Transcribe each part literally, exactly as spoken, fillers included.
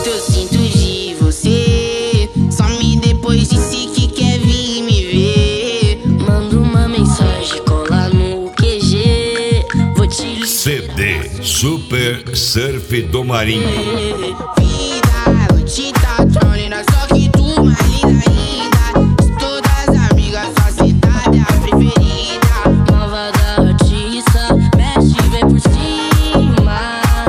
eu sinto de você. Some depois disse que quer vir me ver. Manda uma mensagem, cola no Q G. Vou te ligar. C D Super Surf do Marinho. Vida, noite tá tronina, só que tu mais linda ainda. De todas as amigas, sua cidade é a preferida. Nova da artista, mexe e vem por cima.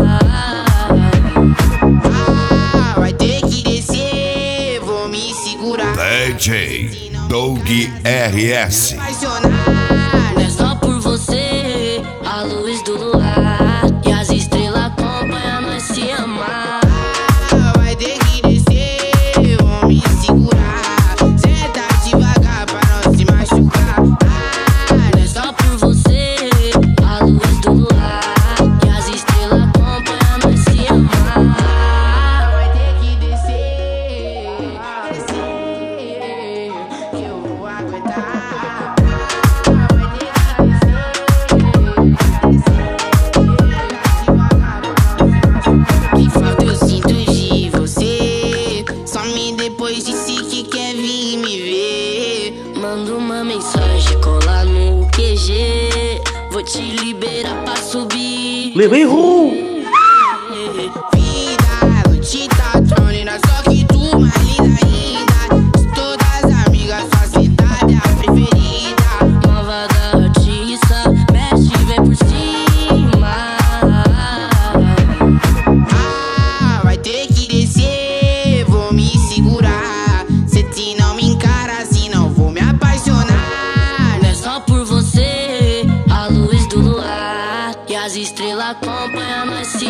Ah, vai ter que descer, vou me segurar. D J Doug R S. Não é só por você, a luz do luar e as estrelas acompanham nós se amar. Ah, vai ter que descer, vou me segurar. Senta devagar pra não se machucar. Ah, não é só por você, a luz do luar e as estrelas acompanham nós se amar. Ah, vai ter que descer, descer, que eu vou aguentar. Que falta eu sinto de você. Some depois disse que quer vir me ver. Manda uma mensagem, cola no Q G. Vou te liberar pra subir. Levei rum. Vida, noite tá tronina, só que tu mais linda ainda. De todas as amigas, sua cidade é a preferida. Nova da artista, mexe e vem por cima. Ah, vai ter que descer, vou me segurar. Cê te não me encara assim, não vou me apaixonar. Não é só por você, a luz do luar e as estrelas acompanham nós.